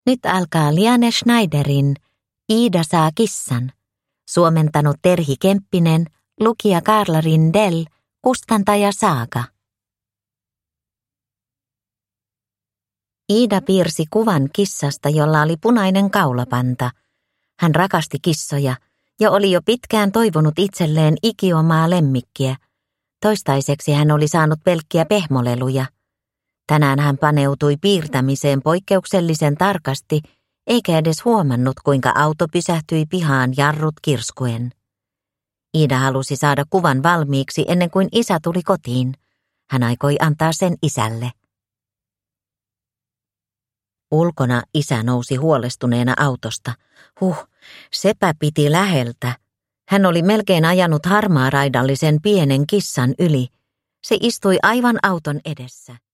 Nyt alkaa Liane Schneiderin Iida saa kissan. Suomentanut Terhi Kemppinen, lukija Karla Rindell, kustantaja Saga. Iida piirsi kuvan kissasta, jolla oli punainen kaulapanta. Hän rakasti kissoja ja oli jo pitkään toivonut itselleen ikiomaa lemmikkiä. Toistaiseksi hän oli saanut pelkkiä pehmoleluja. Tänään hän paneutui piirtämiseen poikkeuksellisen tarkasti, eikä edes huomannut, kuinka auto pysähtyi pihaan jarrut kirskuen. Iida halusi saada kuvan valmiiksi ennen kuin isä tuli kotiin. Hän aikoi antaa sen isälle. Ulkona isä nousi huolestuneena autosta. Sepä piti läheltä. Hän oli melkein ajanut harmaaraidallisen pienen kissan yli. Se istui aivan auton edessä.